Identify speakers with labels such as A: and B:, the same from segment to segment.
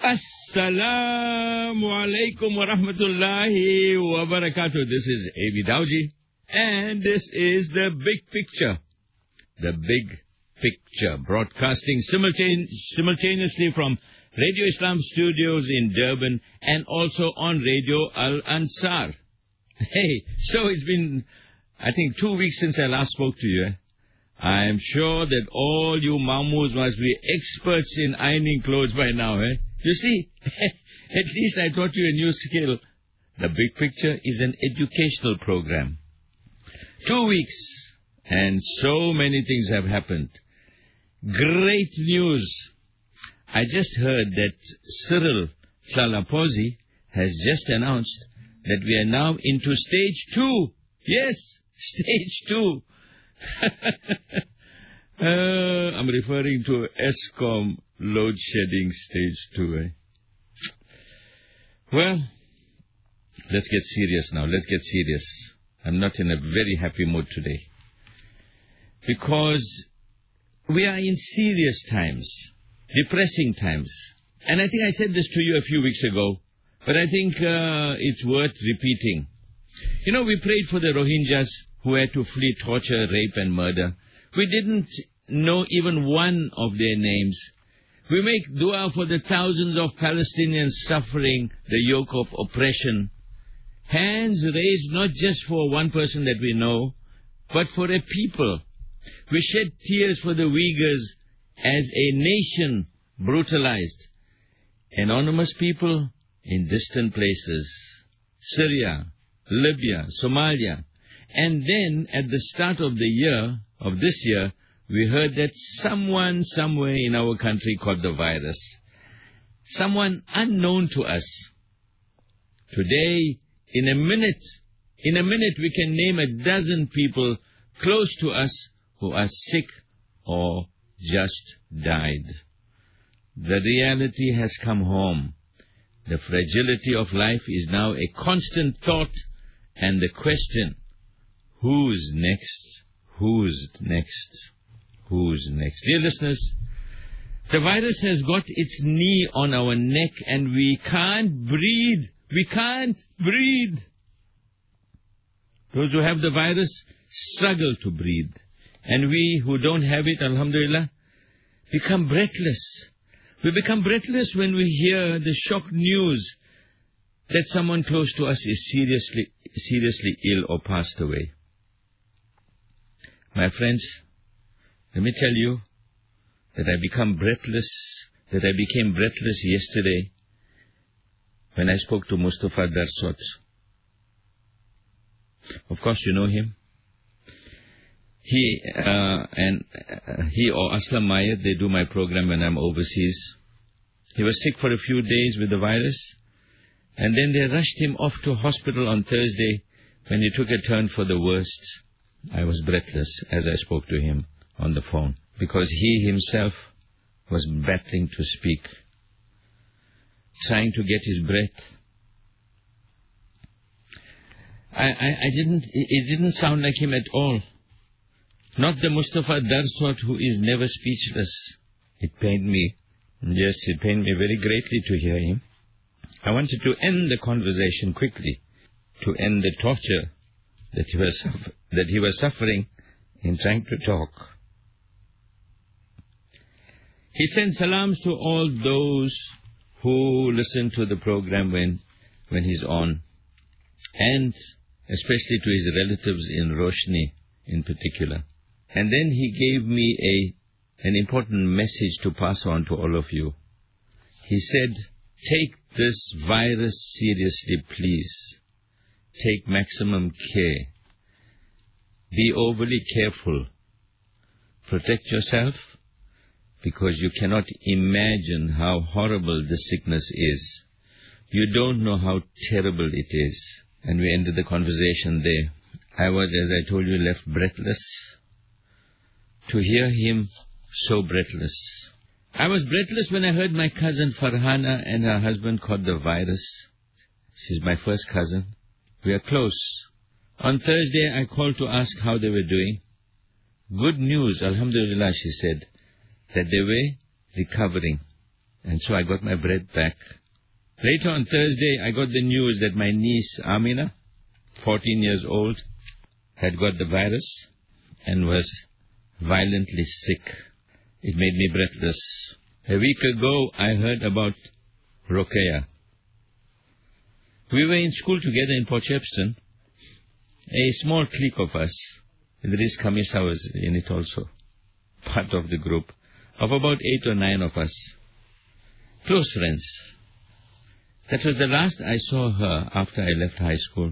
A: Assalamu alaikum wa rahmatullahi wa barakatuh. This is A.B. Dawji, and this is The Big Picture. The Big Picture, broadcasting simultaneously from Radio Islam Studios in Durban and also on Radio Al-Ansar. Hey, so it's been, I think, 2 weeks since I last spoke to you. I am sure that all you mamus must be experts in ironing clothes by now. You see, at least I taught you a new skill. The Big Picture is an educational program. 2 weeks, and so many things have happened. Great news. I just heard that Cyril Ramaphosa has just announced that we are now into stage 2. Yes, stage 2. I'm referring to Eskom load shedding stage 2. Well, let's get serious now. Let's get serious. I'm not in a very happy mood today, because we are in serious times, depressing times. And I think I said this to you a few weeks ago, but I think it's worth repeating. You know, we prayed for the Rohingyas who had to flee torture, rape and murder. We didn't know even one of their names. We make dua for the thousands of Palestinians suffering the yoke of oppression. Hands raised not just for one person that we know, but for a people. We shed tears for the Uyghurs as a nation brutalized. Anonymous people in distant places. Syria, Libya, Somalia. And then at the start of this year, we heard that someone somewhere in our country caught the virus. Someone unknown to us. Today, in a minute we can name a dozen people close to us who are sick or just died. The reality has come home. The fragility of life is now a constant thought, and the question, who's next? Who's next? Who's next? Dear listeners, the virus has got its knee on our neck and we can't breathe. We can't breathe. Those who have the virus struggle to breathe. And we who don't have it, alhamdulillah, become breathless. We become breathless when we hear the shock news that someone close to us is seriously ill or passed away. My friends, let me tell you that I became breathless yesterday when I spoke to Mustafa Darsot. Of course, you know him. He or Aslam Mayat, they do my program when I'm overseas. He was sick for a few days with the virus, and then they rushed him off to hospital on Thursday when he took a turn for the worst. I was breathless as I spoke to him on the phone, because he himself was battling to speak, trying to get his breath. It didn't sound like him at all. Not the Mustafa Darsot who is never speechless. It pained me. Yes, it pained me very greatly to hear him. I wanted to end the conversation quickly, to end the torture that he was suffering in trying to talk. He sent salams to all those who listen to the program when he's on, and especially to his relatives in Roshni in particular. And then he gave me an important message to pass on to all of you. He said, take this virus seriously, please. Take maximum care. Be overly careful. Protect yourself, because you cannot imagine how horrible the sickness is. You don't know how terrible it is. And we ended the conversation there. I was, as I told you, left breathless. To hear him so breathless. I was breathless when I heard my cousin Farhana and her husband caught the virus. She's my first cousin. We are close. On Thursday, I called to ask how they were doing. Good news, alhamdulillah, she said, that they were recovering. And so I got my breath back. Later on Thursday, I got the news that my niece, Amina, 14 years old, had got the virus and was violently sick. It made me breathless. A week ago, I heard about Rokeya. We were in school together in Port Shepstone. A small clique of us. Idris Kamisa was in it also, part of the group, of about 8 or 9 of us. Close friends. That was the last I saw her after I left high school.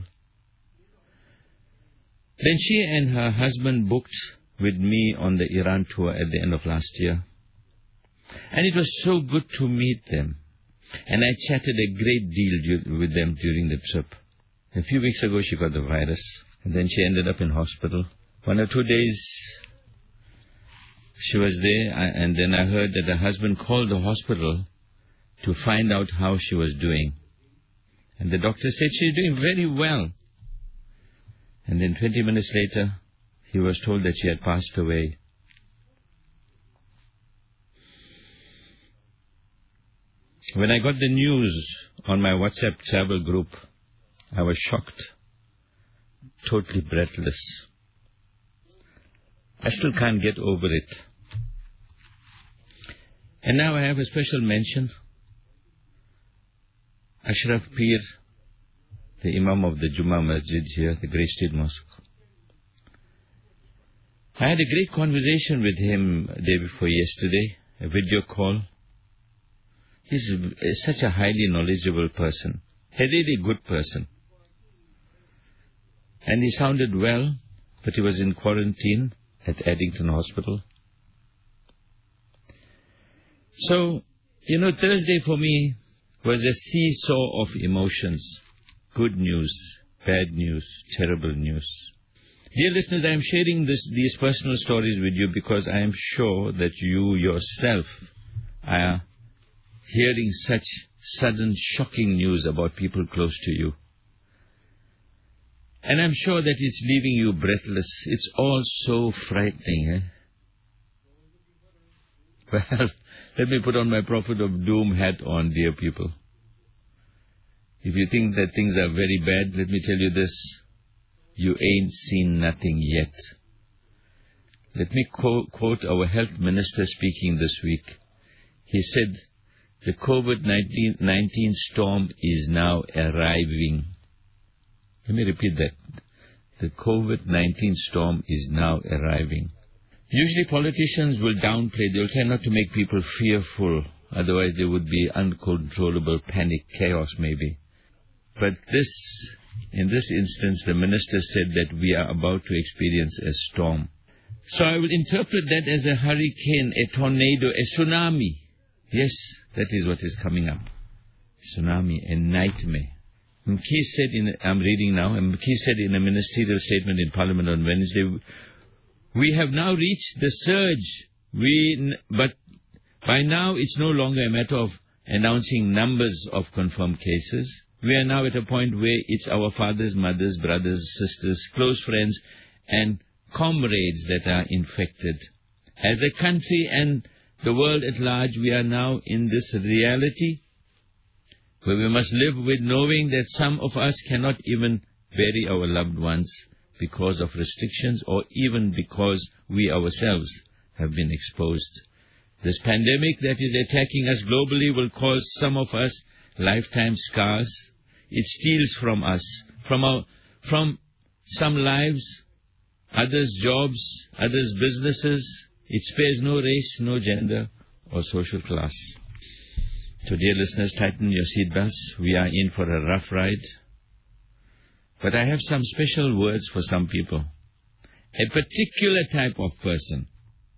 A: Then she and her husband booked with me on the Iran tour at the end of last year. And it was so good to meet them. And I chatted a great deal with them during the trip. A few weeks ago she got the virus, and then she ended up in hospital. 1 or 2 days she was there, and then I heard that her husband called the hospital to find out how she was doing. And the doctor said she's doing very well. And then 20 minutes later, he was told that she had passed away. When I got the news on my WhatsApp travel group, I was shocked, totally breathless. I still can't get over it. And now I have a special mention. Ashraf Pir, the Imam of the Jummah Masjid here, the Grey Street Mosque. I had a great conversation with him the day before yesterday, a video call. He's such a highly knowledgeable person, a really good person. And he sounded well, but he was in quarantine at Addington Hospital. So, Thursday for me was a seesaw of emotions. Good news, bad news, terrible news. Dear listeners, I am sharing these personal stories with you because I am sure that you yourself are hearing such sudden, shocking news about people close to you. And I'm sure that it's leaving you breathless. It's all so frightening, Well, let me put on my prophet of doom hat on, dear people. If you think that things are very bad, let me tell you this. You ain't seen nothing yet. Let me quote our health minister speaking this week. He said, the COVID-19 storm is now arriving. Let me repeat that. The COVID-19 storm is now arriving. Usually politicians will downplay. They'll try not to make people fearful. Otherwise there would be uncontrollable panic, chaos maybe. But in this instance, the minister said that we are about to experience a storm. So I will interpret that as a hurricane, a tornado, a tsunami. Yes, that is what is coming up. Tsunami, a nightmare. Mkhi said I'm reading now, Mkhi said in a ministerial statement in Parliament on Wednesday, we have now reached the surge. But by now it's no longer a matter of announcing numbers of confirmed cases. We are now at a point where it's our fathers, mothers, brothers, sisters, close friends, and comrades that are infected. As a country and the world at large, we are now in this reality where we must live with knowing that some of us cannot even bury our loved ones because of restrictions or even because we ourselves have been exposed. This pandemic that is attacking us globally will cause some of us lifetime scars. It steals from us, from some lives, others' jobs, others' businesses. It spares no race, no gender, or social class. So dear listeners, tighten your seatbelts. We are in for a rough ride. But I have some special words for some people. A particular type of person.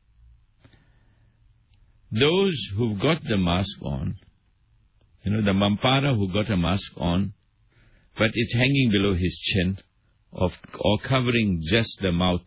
A: Those who've got the mask on, the Mampara who got a mask on, but it's hanging below his chin, or covering just the mouth.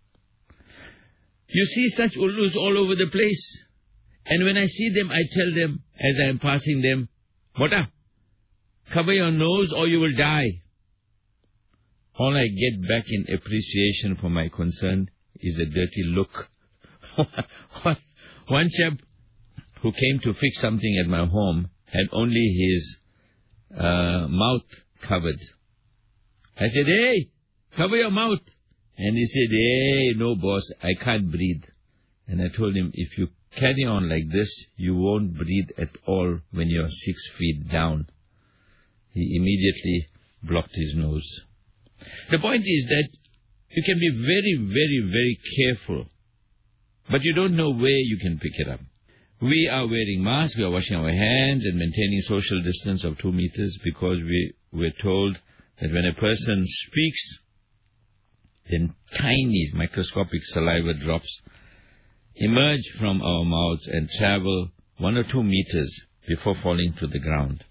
A: You see such ullus all over the place. And when I see them, I tell them, as I am passing them, Mota, cover your nose or you will die. All I get back in appreciation for my concern is a dirty look. One chap who came to fix something at my home had only his mouth covered. I said, "Hey, cover your mouth." And he said, "Hey, no, boss, I can't breathe." And I told him, if you carry on like this, you won't breathe at all when you're 6 feet down. He immediately blocked his nose. The point is that you can be very, very, very careful, but you don't know where you can pick it up. We are wearing masks, we are washing our hands and maintaining social distance of 2 meters because we're told that when a person speaks, then tiny microscopic saliva drops emerge from our mouths and travel 1 or 2 meters before falling to the ground.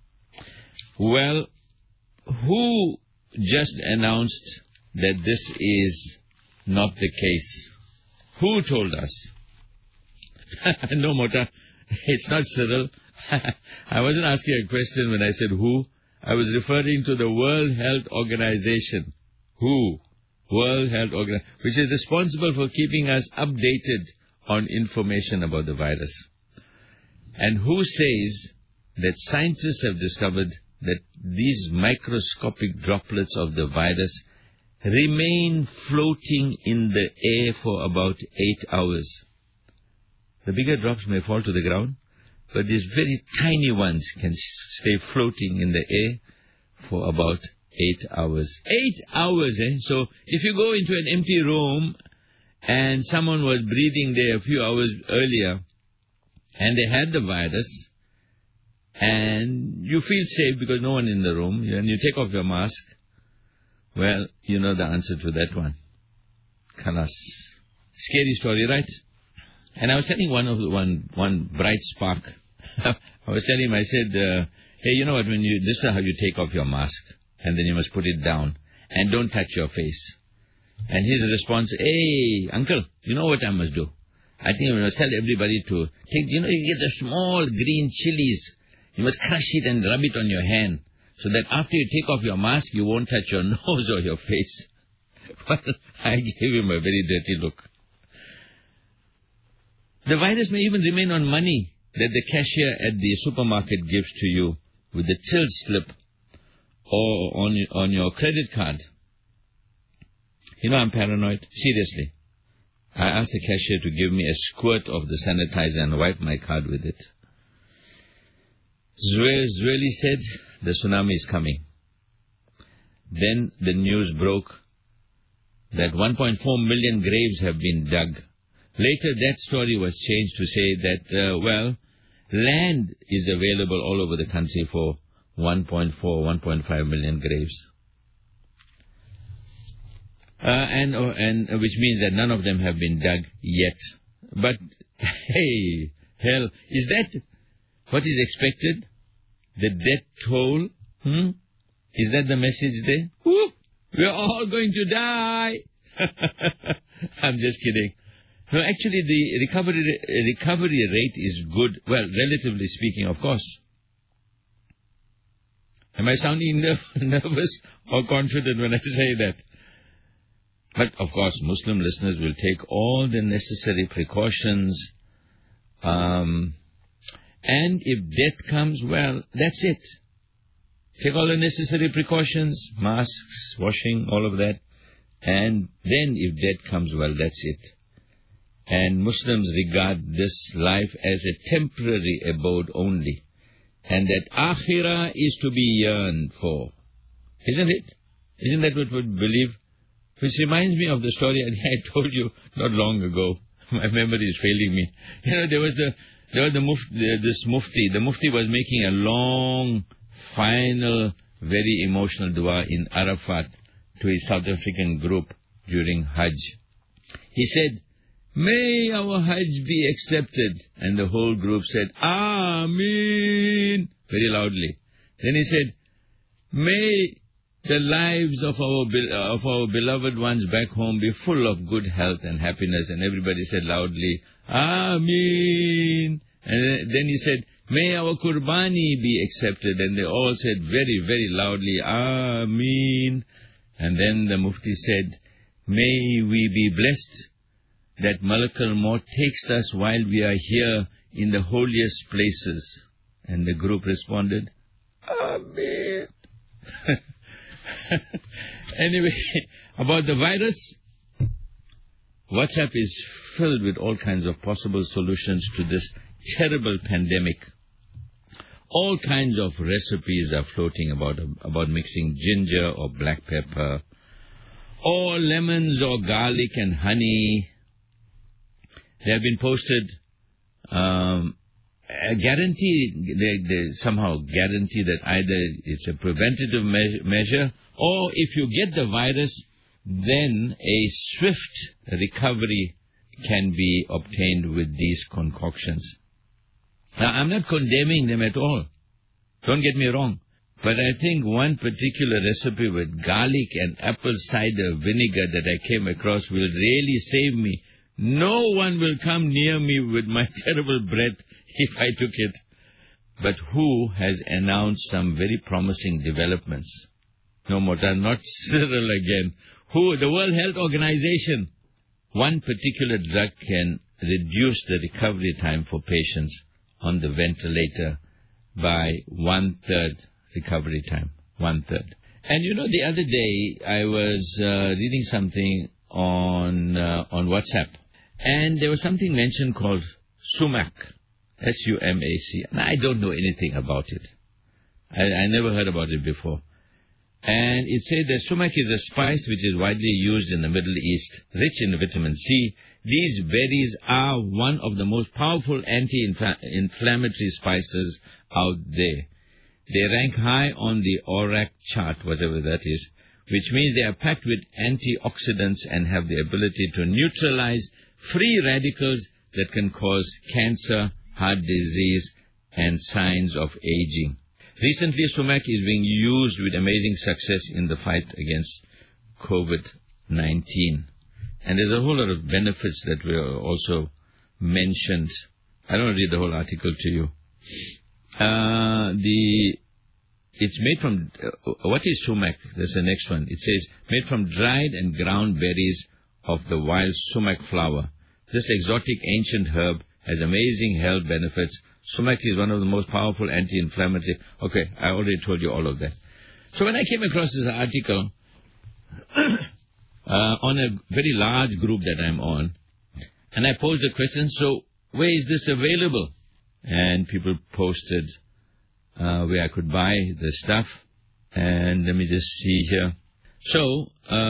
A: Well, who just announced that this is not the case? Who told us? No, Mota, it's not Cyril. I wasn't asking a question when I said who. I was referring to the World Health Organization. Who? World Health Organization, which is responsible for keeping us updated on information about the virus. And who says that scientists have discovered that these microscopic droplets of the virus remain floating in the air for about 8 hours. The bigger drops may fall to the ground, but these very tiny ones can stay floating in the air for about 8 hours. 8 hours, eh? So if you go into an empty room and someone was breathing there a few hours earlier and they had the virus and you feel safe because no one in the room, and you take off your mask, well, you know the answer to that one. Khalas. Scary story, right? And I was telling one bright spark. I was telling him, I said, hey, you know what, this is how you take off your mask, and then you must put it down, and don't touch your face. And his response, hey, uncle, you know what I must do? I think I must tell everybody to take, you get the small green chilies. You must crush it and rub it on your hand, so that after you take off your mask, you won't touch your nose or your face. Well, I gave him a very dirty look. The virus may even remain on money that the cashier at the supermarket gives to you with the till slip or on your credit card. I'm paranoid. Seriously. I asked the cashier to give me a squirt of the sanitizer and wipe my card with it. Zweli said the tsunami is coming. Then the news broke that 1.4 million graves have been dug. Later, that story was changed to say that, land is available all over the country for 1.4, 1.5 million graves. And which means that none of them have been dug yet. But, hey, hell, is that what is expected? The death toll? Is that the message there? Woo, we're all going to die. I'm just kidding. No, actually, the recovery rate is good. Well, relatively speaking, of course. Am I sounding nervous or confident when I say that? But, of course, Muslim listeners will take all the necessary precautions. And if death comes, well, that's it. Take all the necessary precautions, masks, washing, all of that. And then if death comes, well, that's it. And Muslims regard this life as a temporary abode only. And that akhirah is to be yearned for. Isn't it? Isn't that what we believe? Which reminds me of the story I told you not long ago. My memory is failing me. There was this mufti. The mufti was making a long, final, very emotional dua in Arafat to his South African group during Hajj. He said, "May our Hajj be accepted." And the whole group said, "Ameen," very loudly. Then he said, "May the lives of our beloved ones back home be full of good health and happiness." And everybody said loudly, "Ameen." And then he said, "May our Qurbani be accepted." And they all said very, very loudly, "Ameen." And then the Mufti said, "May we be blessed that Malakul Maut takes us while we are here in the holiest places. And the group responded, Amen. Anyway, about the virus, WhatsApp is filled with all kinds of possible solutions to this terrible pandemic. All kinds of recipes are floating about mixing ginger or black pepper, or lemons or garlic and honey. They have been posted a guarantee, they somehow guarantee that either it's a preventative measure, or if you get the virus, then a swift recovery can be obtained with these concoctions. Now, I'm not condemning them at all. Don't get me wrong. But I think one particular recipe with garlic and apple cider vinegar that I came across will really save me. No one will come near me with my terrible breath if I took it. But who has announced some very promising developments? No more, not Cyril again. Who? The World Health Organization. One particular drug can reduce the recovery time for patients on the ventilator by 1/3 recovery time. 1/3. And you know, the other day I was reading something on WhatsApp, and there was something mentioned called sumac, S-U-M-A-C. And I don't know anything about it. I never heard about it before. And it said that sumac is a spice which is widely used in the Middle East, rich in vitamin C. These berries are one of the most powerful anti-inflammatory spices out there. They rank high on the ORAC chart, whatever that is, which means they are packed with antioxidants and have the ability to neutralize free radicals that can cause cancer, heart disease, and signs of aging. Recently, sumac is being used with amazing success in the fight against COVID-19. And there's a whole lot of benefits that were also mentioned. I don't read the whole article to you. It's made from, what is sumac? That's the next one. It says, made from dried and ground berries of the wild sumac flower. This exotic ancient herb has amazing health benefits. Sumac is one of the most powerful anti-inflammatory. Okay, I already told you all of that. So when I came across this article on a very large group that I'm on, and I posed the question, so where is this available? And people posted where I could buy the stuff. And let me just see here. So,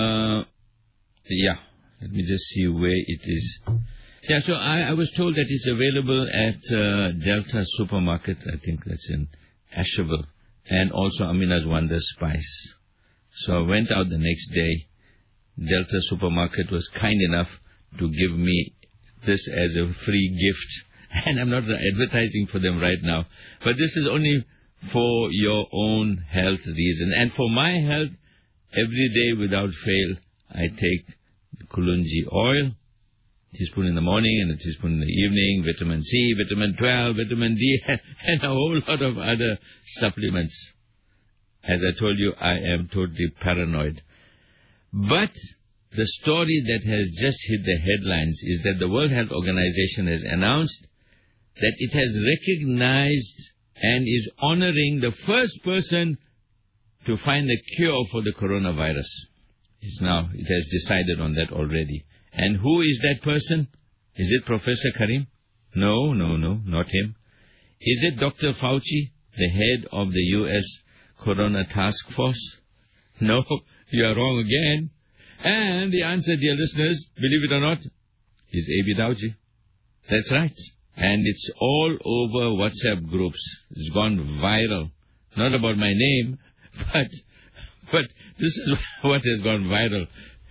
A: let me just see where it is. Yeah, so I was told that it's available at Delta Supermarket. I think that's in Asherville. And also Amina's Wonder Spice. So I went out the next day. Delta Supermarket was kind enough to give me this as a free gift. And I'm not advertising for them right now. But this is only for your own health reason. And for my health, every day without fail, I take Kulunji oil, teaspoon in the morning and a teaspoon in the evening, vitamin C, vitamin 12, vitamin D, and a whole lot of other supplements. As I told you, I am totally paranoid. But the story that has just hit the headlines is that the World Health Organization has announced that it has recognized and is honoring the first person to find a cure for the coronavirus. It has decided on that already. And who is that person? Is it Professor Karim? No, not him. Is it Dr. Fauci, the head of the U.S. Corona Task Force? No, you are wrong again. And the answer, dear listeners, believe it or not, is A.B. Dowji. That's right. And it's all over WhatsApp groups. It's gone viral. Not about my name, but this is what has gone viral.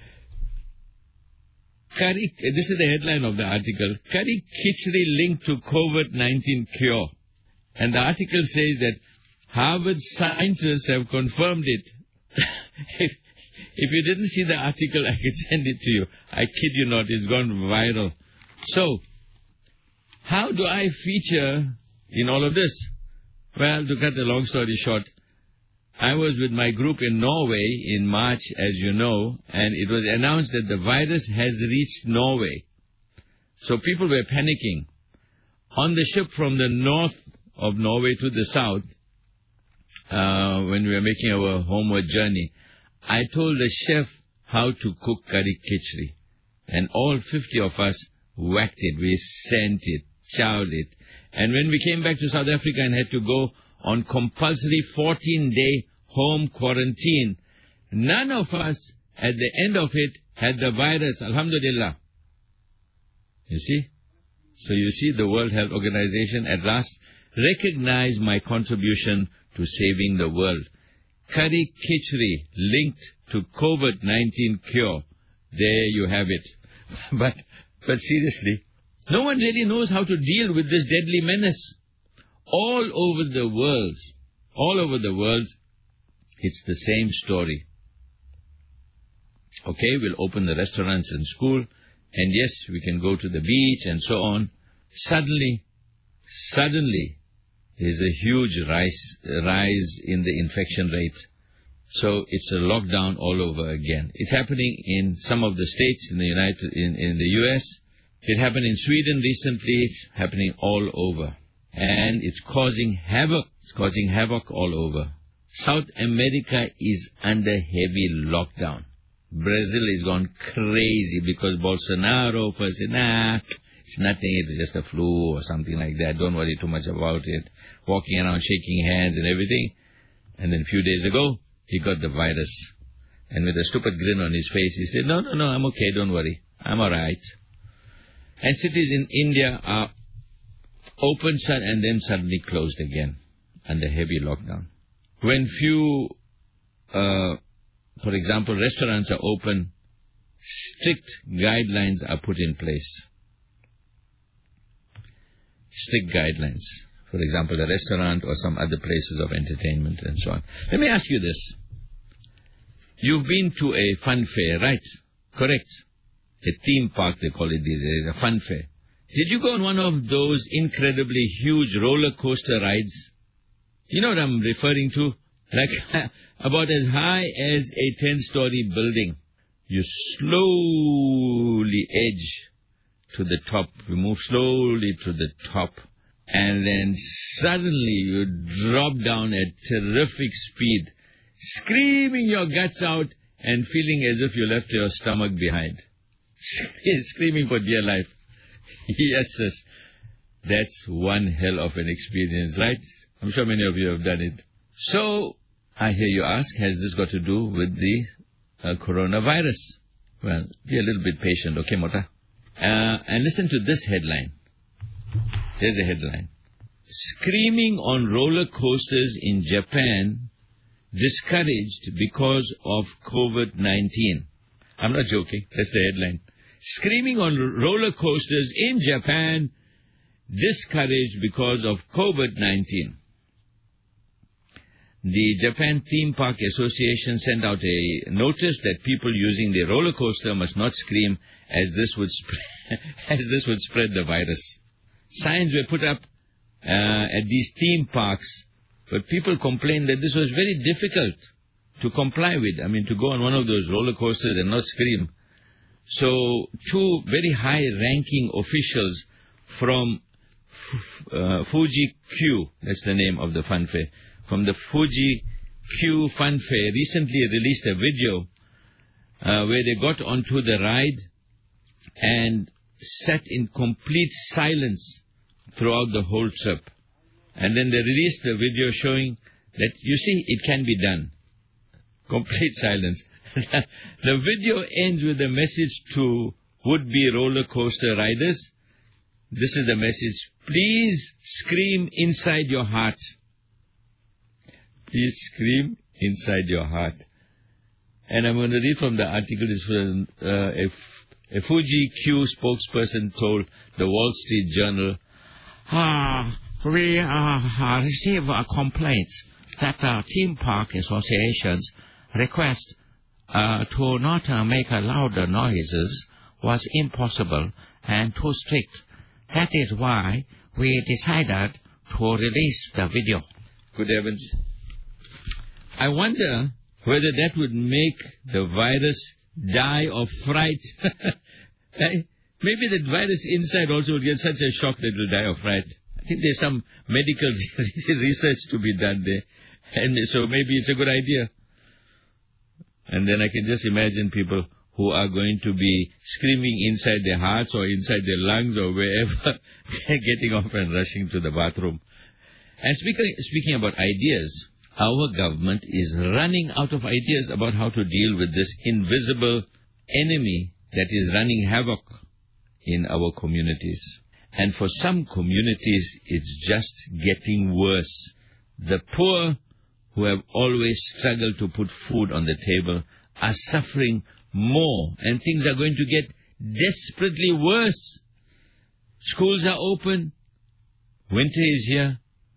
A: This is the headline of the article. Curry Khichdi linked to COVID-19 cure. And the article says that Harvard scientists have confirmed it. If you didn't see the article, I could send it to you. I kid you not, it's gone viral. So, how do I feature in all of this? Well, to cut a long story short, I was with my group in Norway in March, as you know, and it was announced that the virus has reached Norway. So people were panicking. On the ship from the north of Norway to the south, when we were making our homeward journey, I told the chef how to cook curry khichdi. And all 50 of us whacked it. We sent it, chowed it. And when we came back to South Africa and had to go on compulsory 14-day home quarantine, none of us at the end of it had the virus, alhamdulillah. You see? So you see, the World Health Organization at last recognized my contribution to saving the world. Curry khichdi linked to COVID-19 cure. There you have it. But seriously, no one really knows how to deal with this deadly menace. All over the world, it's the same story. Okay, we'll open the restaurants and school, and yes, we can go to the beach and so on. Suddenly, there's a huge rise in the infection rate. So it's a lockdown all over again. It's happening in some of the states in the US. It happened in Sweden recently. It's happening all over. And it's causing havoc. It's causing havoc all over. South America is under heavy lockdown. Brazil is gone crazy because Bolsonaro first said, nah, it's nothing, it's just a flu or something like that. Don't worry too much about it. Walking around shaking hands and everything. And then a few days ago, he got the virus. And with a stupid grin on his face, he said, no, I'm okay, don't worry. I'm all right. And cities in India are open and then suddenly closed again under heavy lockdown. When few, for example, restaurants are open, strict guidelines are put in place. Strict guidelines. For example, a restaurant or some other places of entertainment and so on. Let me ask you this. You've been to a fun fair, right? Correct. A theme park, they call it these days, a fun fair. Did you go on one of those incredibly huge roller coaster rides? You know what I'm referring to? Like about as high as a 10-story building. You slowly edge to the top. You move slowly to the top. And then suddenly you drop down at terrific speed, screaming your guts out and feeling as if you left your stomach behind. Screaming for dear life. Yes, sis. That's one hell of an experience, right? I'm sure many of you have done it. So, I hear you ask, has this got to do with the coronavirus? Well, be a little bit patient, okay, Mota? And listen to this headline. There's a headline. Screaming on roller coasters in Japan discouraged because of COVID-19. I'm not joking. That's the headline. Screaming on roller coasters in Japan discouraged because of COVID-19. The Japan Theme Park Association sent out a notice that people using the roller coaster must not scream as this would spread the virus. Signs were put up at these theme parks, but people complained that this was very difficult to comply with. I mean, to go on one of those roller coasters and not scream. So, two very high-ranking officials from Fuji Q, that's the name of the fun fair, from the Fuji Q Fun Fair recently released a video where they got onto the ride and sat in complete silence throughout the whole trip. And then they released a video showing that, you see, it can be done. Complete silence. The video ends with a message to would-be roller coaster riders. This is the message. Please scream inside your heart. Please scream inside your heart. And I'm going to read from the article. This from a Fuji Q spokesperson told the Wall Street Journal, we receive complaints that the theme park associations request to not make louder noises was impossible and too strict. That is why we decided to release the video. Good heavens. I wonder whether that would make the virus die of fright. maybe that virus inside also will get such a shock that it will die of fright. I think there's some medical research to be done there. And so maybe it's a good idea. And then I can just imagine people who are going to be screaming inside their hearts or inside their lungs or wherever, getting off and rushing to the bathroom. And speaking about ideas, our government is running out of ideas about how to deal with this invisible enemy that is running havoc in our communities. And for some communities, it's just getting worse. The poor, who have always struggled to put food on the table, are suffering more, and things are going to get desperately worse. Schools are open. Winter is here.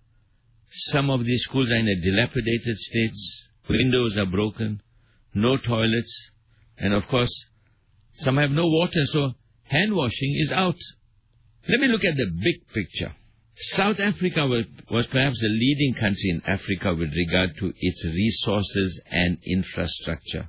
A: Some of these schools are in a dilapidated state. Windows are broken. No toilets. And of course, some have no water, so hand washing is out. Let me look at the big picture. South Africa was perhaps a leading country in Africa with regard to its resources and infrastructure.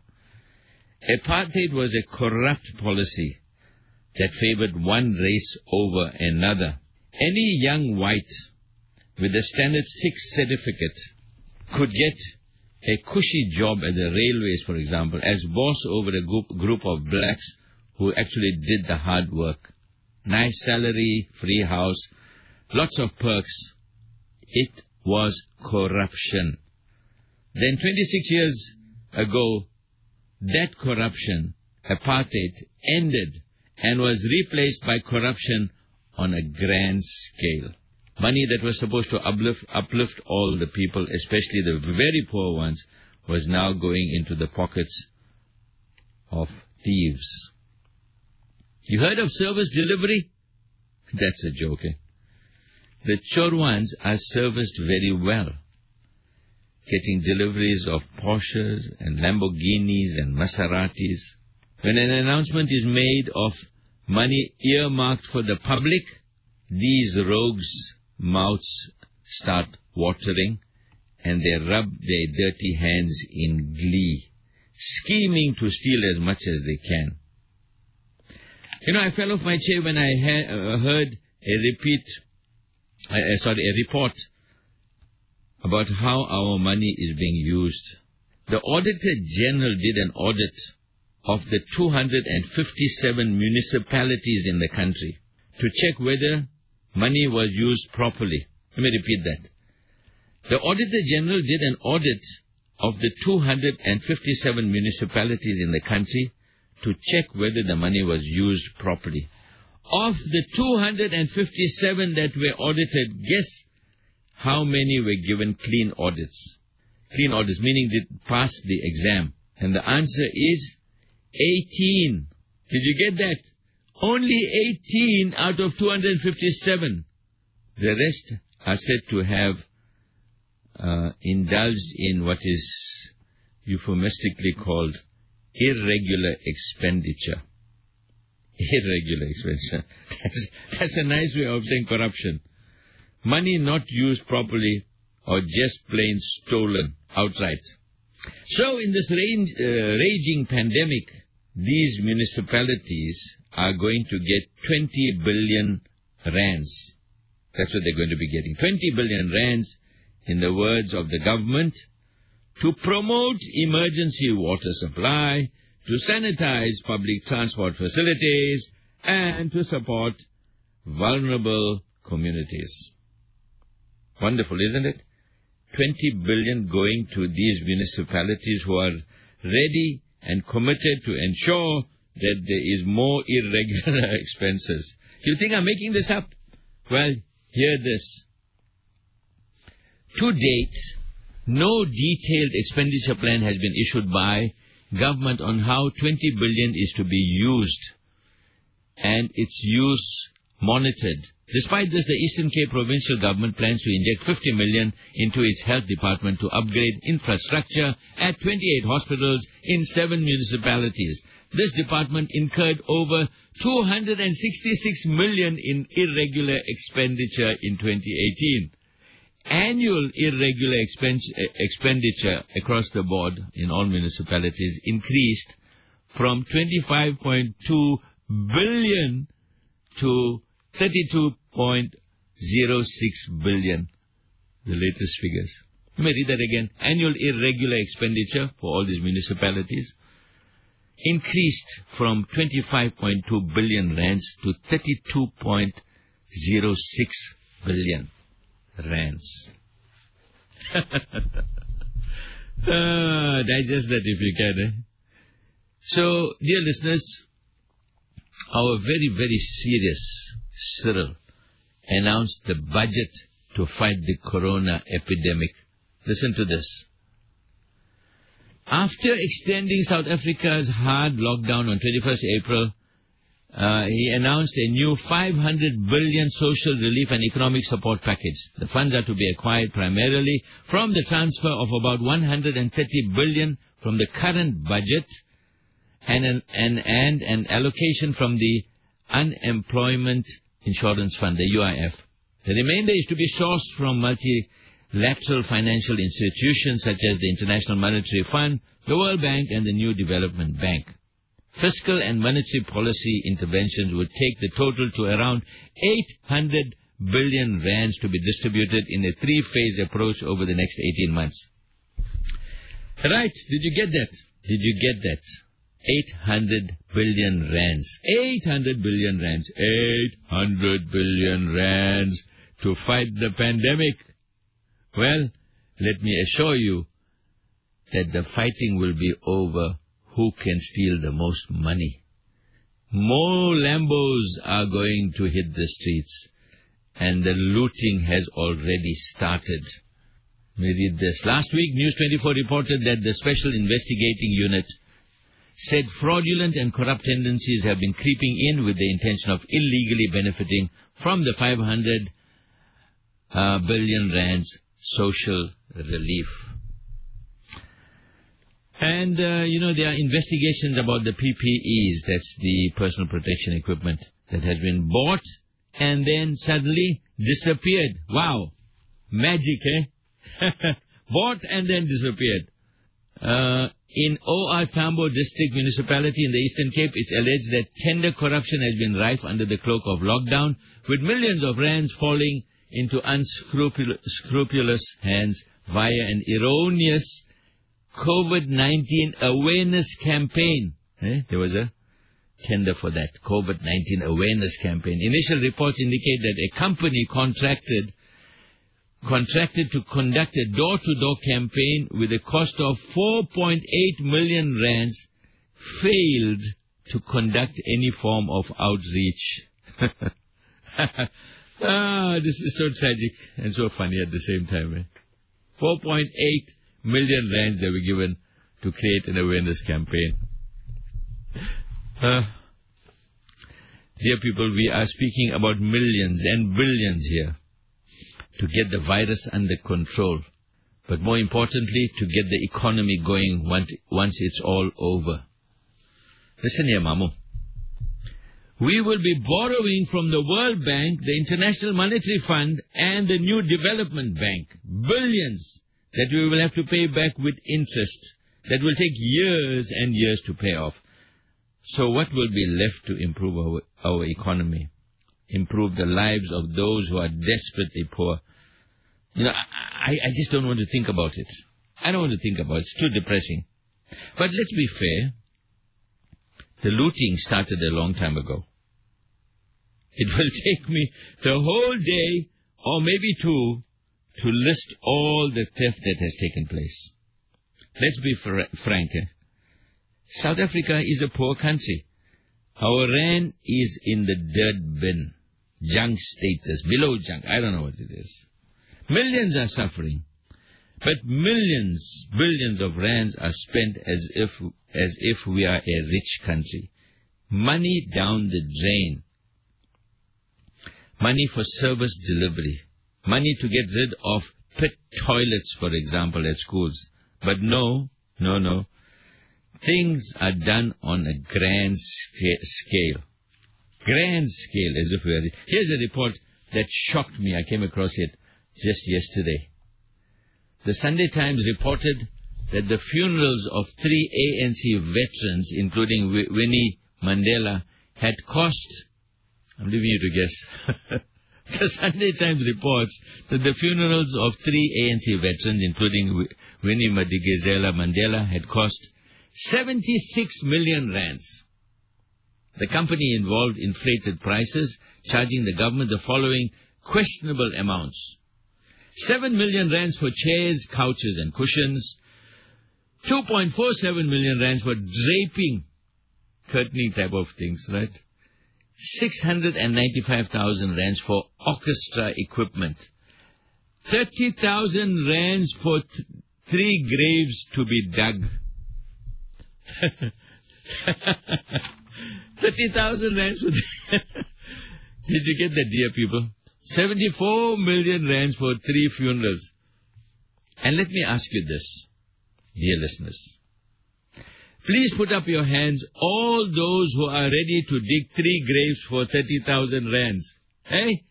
A: Apartheid was a corrupt policy that favored one race over another. Any young white with a Standard 6 certificate could get a cushy job at the railways, for example, as boss over a group of blacks who actually did the hard work. Nice salary, free house, lots of perks. It was corruption. Then 26 years ago, that corruption, apartheid, ended and was replaced by corruption on a grand scale. Money that was supposed to uplift all the people, especially the very poor ones, was now going into the pockets of thieves. You heard of service delivery? That's a joke, eh? The Chorwans are serviced very well, getting deliveries of Porsches and Lamborghinis and Maseratis. When an announcement is made of money earmarked for the public, these rogues' mouths start watering and they rub their dirty hands in glee, scheming to steal as much as they can. You know, I fell off my chair when I heard a report about how our money is being used. The Auditor General did an audit of the 257 municipalities in the country to check whether money was used properly. Let me repeat that. The Auditor General did an audit of the 257 municipalities in the country to check whether the money was used properly. Of the 257 that were audited, guess how many were given clean audits? Clean audits, meaning they passed the exam. And the answer is 18. Did you get that? Only 18 out of 257. The rest are said to have indulged in what is euphemistically called irregular expenditure. Irregular expenditure. That's a nice way of saying corruption. Money not used properly or just plain stolen outright. So in this raging pandemic, these municipalities are going to get 20 billion rands. That's what they're going to be getting. 20 billion rands, in the words of the government, to promote emergency water supply, to sanitize public transport facilities, and to support vulnerable communities. Wonderful, isn't it? 20 billion going to these municipalities who are ready and committed to ensure that there is more irregular expenses. You think I'm making this up? Well, hear this. To date, no detailed expenditure plan has been issued by government on how 20 billion is to be used and its use monitored. Despite this, the Eastern Cape provincial government plans to inject 50 million into its health department to upgrade infrastructure at 28 hospitals in 7 municipalities. This department incurred over 266 million in irregular expenditure in 2018. Annual irregular expenditure across the board in all municipalities increased from 25.2 billion to 32.06 billion, the latest figures. Let me read that again. Annual irregular expenditure for all these municipalities increased from 25.2 billion rands to 32.06 billion rands. Digest that if you can. So, dear listeners, our very, very serious Cyril announced the budget to fight the corona epidemic. Listen to this. After extending South Africa's hard lockdown on 21st April, he announced a new 500 billion social relief and economic support package. The funds are to be acquired primarily from the transfer of about 130 billion from the current budget and an allocation from the Unemployment Insurance Fund, the UIF. The remainder is to be sourced from multilateral financial institutions such as the International Monetary Fund, the World Bank, and the New Development Bank. Fiscal and monetary policy interventions would take the total to around 800 billion rands to be distributed in a three-phase approach over the next 18 months. Right, did you get that? Did you get that? 800 billion rands. 800 billion rands. 800 billion rands to fight the pandemic. Well, let me assure you that the fighting will be over who can steal the most money. More Lambos are going to hit the streets, and the looting has already started. Let me read this. Last week, News 24 reported that the Special Investigating Unit said fraudulent and corrupt tendencies have been creeping in with the intention of illegally benefiting from the 500 billion rands social relief. And, there are investigations about the PPEs, that's the personal protection equipment, that has been bought and then suddenly disappeared. Wow. Magic, eh? Bought and then disappeared. In O.R. Tambo District Municipality in the Eastern Cape, it's alleged that tender corruption has been rife under the cloak of lockdown, with millions of rands falling into unscrupulous hands via an erroneous COVID-19 awareness campaign. There was a tender for that, COVID-19 awareness campaign. Initial reports indicate that a company contracted to conduct a door-to-door campaign with a cost of 4.8 million rands, failed to conduct any form of outreach. This is so tragic and so funny at the same time. 4.8 million rands they were given to create an awareness campaign. Dear people, we are speaking about millions and billions here to get the virus under control, but more importantly, to get the economy going once it's all over. Listen here, Mamu. We will be borrowing from the World Bank, the International Monetary Fund, and the New Development Bank. Billions that we will have to pay back with interest that will take years and years to pay off. So what will be left to improve our economy? Improve the lives of those who are desperately poor. I just don't want to think about it. I don't want to think about it. It's too depressing. But let's be fair. The looting started a long time ago. It will take me the whole day, or maybe two, to list all the theft that has taken place. Let's be frank. South Africa is a poor country. Our rand is in the dirt bin. Junk status, below junk. I don't know what it is. Millions are suffering. But millions, billions of rands are spent as if we are a rich country. Money down the drain. Money for service delivery. Money to get rid of pit toilets, for example, at schools. But no. Things are done on a grand scale. Grand scale, as if we are... Here's a report that shocked me. I came across it just yesterday. The Sunday Times reported that the funerals of 3 ANC veterans, including Winnie Mandela, had cost I'm leaving you to guess. The Sunday Times reports that the funerals of 3 ANC veterans, including Winnie Madikizela Mandela, had cost 76 million rands. The company involved inflated prices, charging the government the following questionable amounts: 7 million rands for chairs, couches and cushions, 2.47 million rands for draping, curtaining type of things, right? 695,000 rands for orchestra equipment, 30,000 rands for 3 graves to be dug. 30,000 rands for... Did you get that, dear people? 74 million rands for 3 funerals. And let me ask you this, dear listeners. Please put up your hands, all those who are ready to dig 3 graves for 30,000 rands. Hey?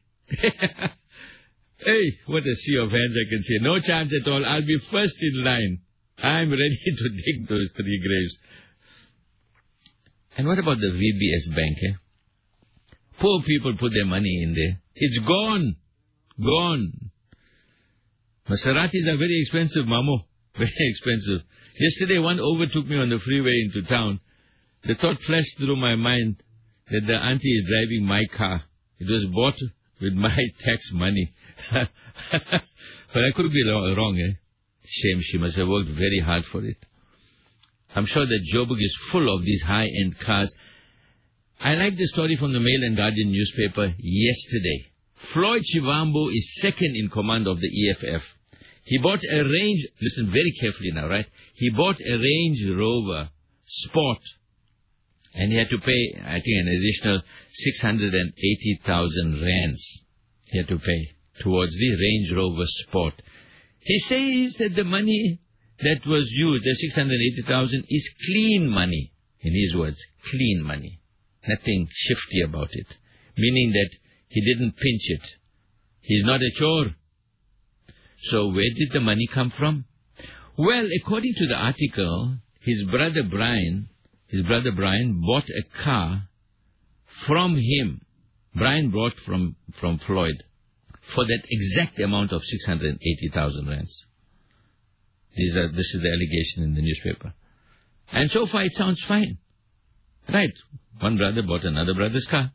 A: Hey, what a sea of hands I can see. No chance at all. I'll be first in line. I'm ready to dig those 3 graves. And what about the VBS Bank, eh? Poor people put their money in there. It's gone. Gone. Maseratis are very expensive, Mamo. Very expensive. Yesterday, one overtook me on the freeway into town. The thought flashed through my mind that the auntie is driving my car. It was bought with my tax money. But I could be wrong, eh? Shame, she must have worked very hard for it. I'm sure that Joburg is full of these high-end cars. I like the story from the Mail and Guardian newspaper yesterday. Floyd Shivambu is second in command of the EFF. He bought a Range, listen very carefully now, right? He bought a Range Rover Sport, and he had to pay, I think, an additional 680,000 rands. He had to pay towards the Range Rover Sport. He says that the money that was used, the 680,000, is clean money. In his words, clean money. Nothing shifty about it. Meaning that he didn't pinch it. He's not a chore. So where did the money come from? Well, according to the article, his brother Brian bought a car from him. Brian bought from Floyd for that exact amount of 680,000 rands. This is the allegation in the newspaper. And so far it sounds fine. Right. One brother bought another brother's car.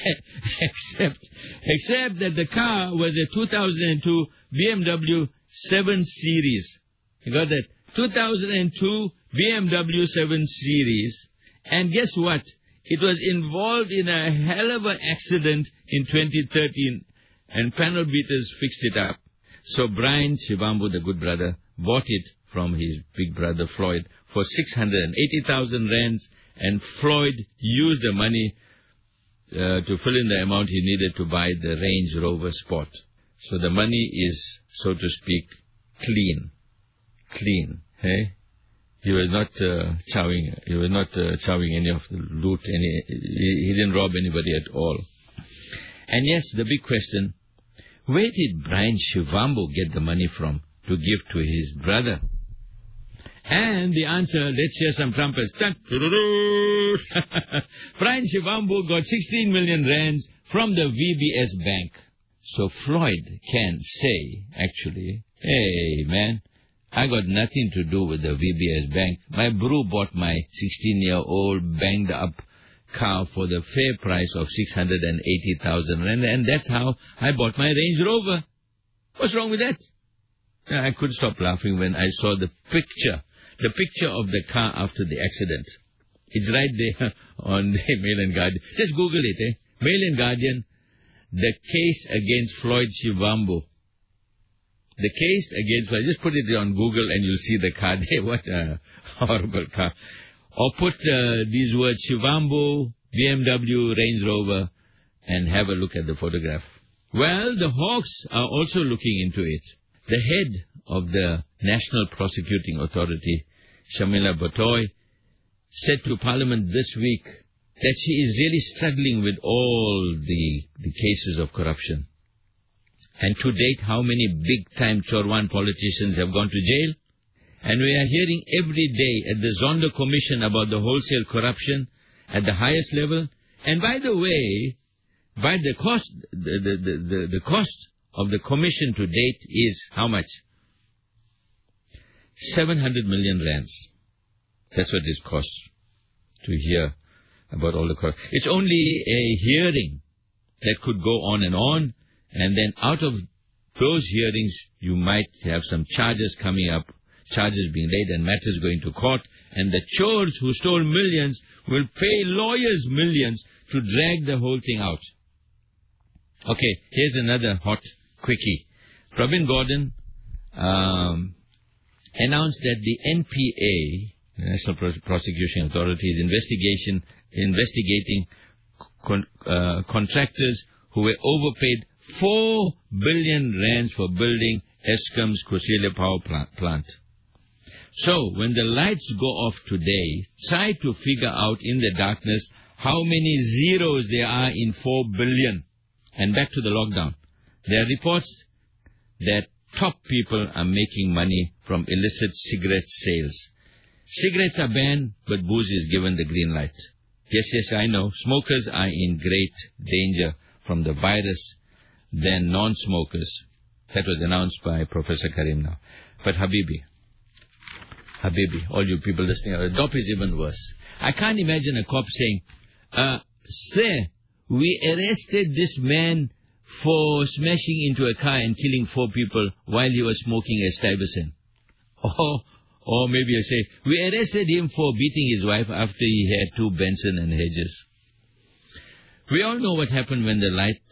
A: except that the car was a 2002 BMW 7 Series. You got that? 2002 BMW 7 Series. And guess what? It was involved in a hell of an accident in 2013, and panel beaters fixed it up. So Brian Shivambu, the good brother, bought it from his big brother Floyd for 680,000 rands, and Floyd used the money to fill in the amount he needed to buy the Range Rover Sport. So the money is, so to speak, clean. Clean. Hey? He was not chowing any of the loot. He didn't rob anybody at all. And yes, the big question, where did Brian Shivambu get the money from to give to his brother? And the answer, let's hear some trumpets. Brian Shivambu got 16 million rands from the VBS Bank. So Floyd can say, actually, hey man, I got nothing to do with the VBS Bank. My bro bought my 16-year-old banged up car for the fair price of 680,000 rand, and that's how I bought my Range Rover. What's wrong with that? I couldn't stop laughing when I saw the picture of the car after the accident. It's right there on the Mail and Guardian. Just Google it, eh? Mail and Guardian, the case against Floyd Shivambu. The case against Floyd. Just put it on Google and you'll see the car there. What a horrible car. Or put these words, Shivambu, BMW, Range Rover, and have a look at the photograph. Well, the Hawks are also looking into it. The head of the National Prosecuting Authority, Shamila Batoy, said to Parliament this week that she is really struggling with all the cases of corruption. And to date, how many big-time Chorwan politicians have gone to jail? And we are hearing every day at the Zondo Commission about the wholesale corruption at the highest level. And by the way, But the cost of the commission to date is how much? 700 million rands. That's what it costs to hear about all the costs. It's only a hearing that could go on, and then out of those hearings, you might have some charges coming up, charges being laid and matters going to court, and the chores who stole millions will pay lawyers millions to drag the whole thing out. Okay, here's another hot quickie. Robin Gordon announced that the NPA, the National Prosecution Authority, is investigating contractors who were overpaid 4 billion rands for building Eskom's Kusile power plant. So, when the lights go off today, try to figure out in the darkness how many zeros there are in 4 billion. And back to the lockdown. There are reports that top people are making money from illicit cigarette sales. Cigarettes are banned, but booze is given the green light. Yes, I know. Smokers are in great danger from the virus than non-smokers. That was announced by Professor Karim now. But Habibi, all you people listening, the DOP is even worse. I can't imagine a cop saying, sir, we arrested this man for smashing into a car and killing 4 people while he was smoking a Stuyvesant. Or maybe I say, we arrested him for beating his wife after he had 2 Benson and Hedges. We all know what happened when the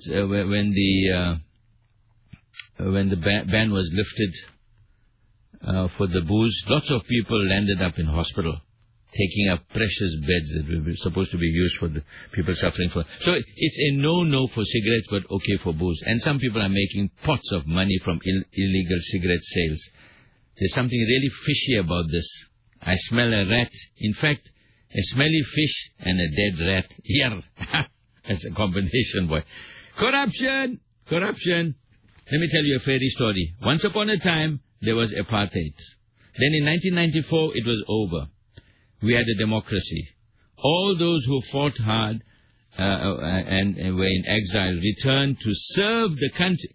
A: ban was lifted for the booze. Lots of people landed up in hospital, taking up precious beds that were supposed to be used for the people suffering from. So it's a no for cigarettes, but okay for booze. And some people are making pots of money from illegal cigarette sales. There's something really fishy about this. I smell a rat. In fact, a smelly fish and a dead rat. Here. That's a combination, boy. Corruption! Let me tell you a fairy story. Once upon a time, there was apartheid. Then in 1994, it was over. We had a democracy. All those who fought hard and were in exile returned to serve the country.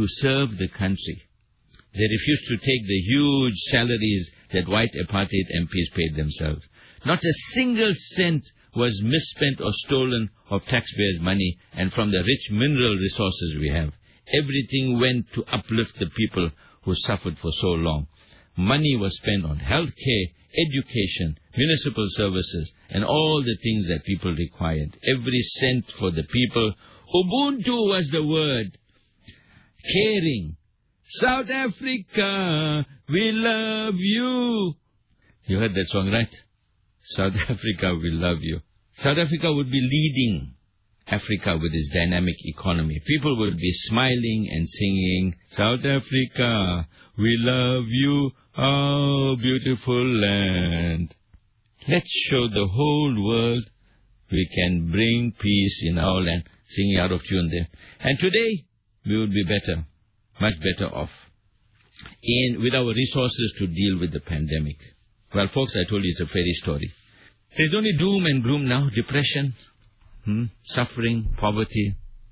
A: They refused to take the huge salaries that white apartheid MPs paid themselves. Not a single cent was misspent or stolen of taxpayers' money and from the rich mineral resources we have. Everything went to uplift the people who suffered for so long. Money was spent on health care, education, municipal services, and all the things that people required. Every cent for the people. Ubuntu was the word. Caring. South Africa, we love you. You heard that song, right? South Africa, we love you. South Africa would be leading Africa with its dynamic economy. People would be smiling and singing, South Africa, we love you, our beautiful land. Let's show the whole world we can bring peace in our land. Singing out of tune there. And today, we would be better, much better off, with our resources to deal with the pandemic. Well, folks, I told you it's a fairy story. There's only doom and gloom now, depression, suffering, poverty.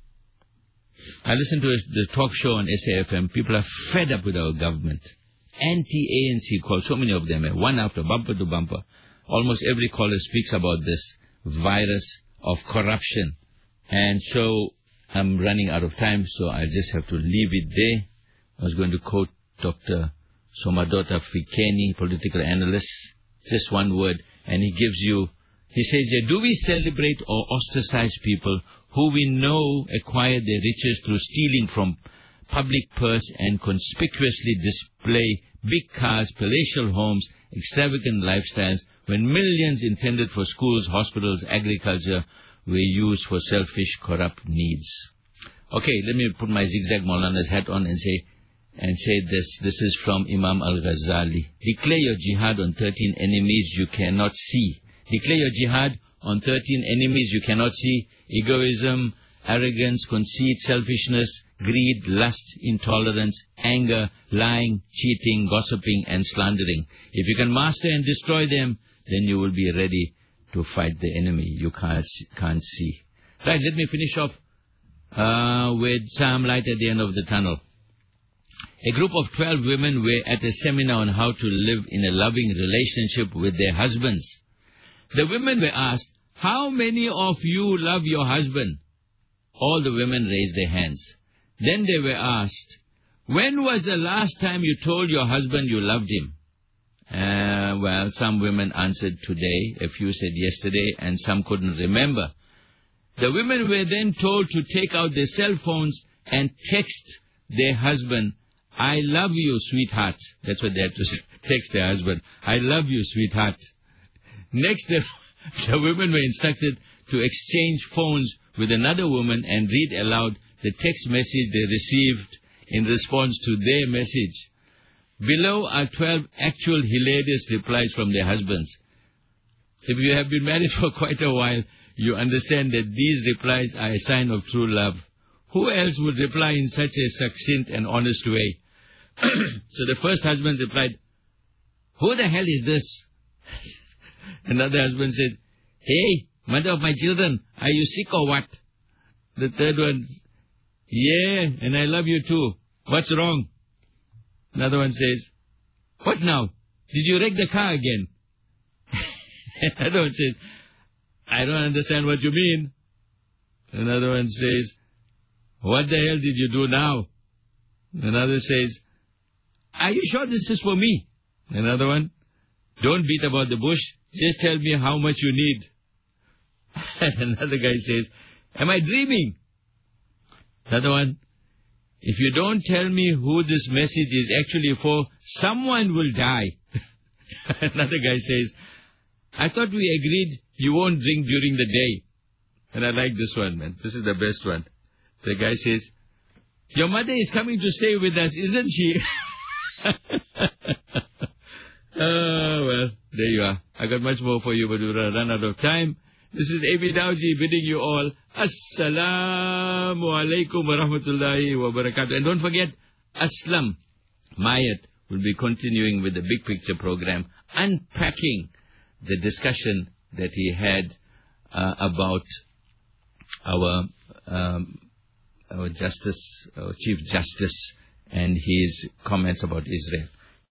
A: I listened to the talk show on SAFM. People are fed up with our government. Anti-ANC calls, so many of them, one after, bumper to bumper. Almost every caller speaks about this virus of corruption. And so I'm running out of time, so I just have to leave it there. I was going to quote Dr. Somadota Fikeni, political analyst, just one word, and he says, do we celebrate or ostracize people who we know acquired their riches through stealing from public purse and conspicuously display big cars, palatial homes, extravagant lifestyles, when millions intended for schools, hospitals, agriculture were used for selfish, corrupt needs? Okay, let me put my zigzag Maulana's hat on and say this. This is from Imam Al-Ghazali. Declare your jihad on 13 enemies you cannot see. Declare your jihad on 13 enemies you cannot see. Egoism, arrogance, conceit, selfishness, greed, lust, intolerance, anger, lying, cheating, gossiping, and slandering. If you can master and destroy them, then you will be ready to fight the enemy you can't see. Right, let me finish off with some light at the end of the tunnel. A group of 12 women were at a seminar on how to live in a loving relationship with their husbands. The women were asked, "How many of you love your husband?" All the women raised their hands. Then they were asked, "When was the last time you told your husband you loved him?" Well, some women answered today, a few said yesterday, and some couldn't remember. The women were then told to take out their cell phones and text their husband, "I love you, sweetheart." That's what they had to text their husband. "I love you, sweetheart." Next, the women were instructed to exchange phones with another woman and read aloud the text message they received in response to their message. Below are 12 actual hilarious replies from their husbands. If you have been married for quite a while, you understand that these replies are a sign of true love. Who else would reply in such a succinct and honest way? So the first husband replied, "Who the hell is this?" Another husband said, "Hey, mother of my children, are you sick or what?" The third one, "Yeah, and I love you too. What's wrong?" Another one says, "What now? Did you wreck the car again?" Another one says, "I don't understand what you mean." Another one says, "What the hell did you do now?" Another says, "Are you sure this is for me?" Another one, "Don't beat about the bush. Just tell me how much you need." And another guy says, "Am I dreaming?" Another one, "If you don't tell me who this message is actually for, someone will die." Another guy says, "I thought we agreed you won't drink during the day." And I like this one, man. This is the best one. The guy says, "Your mother is coming to stay with us, isn't she?" Well, there you are. I got much more for you, but we'll run out of time. This is A.B. Dawji bidding you all Assalamu alaikum wa rahmatullahi wa barakatuh. And don't forget, Aslam Mayat will be continuing with the Big Picture program, unpacking the discussion that he had about our Chief Justice and his comments about Israel.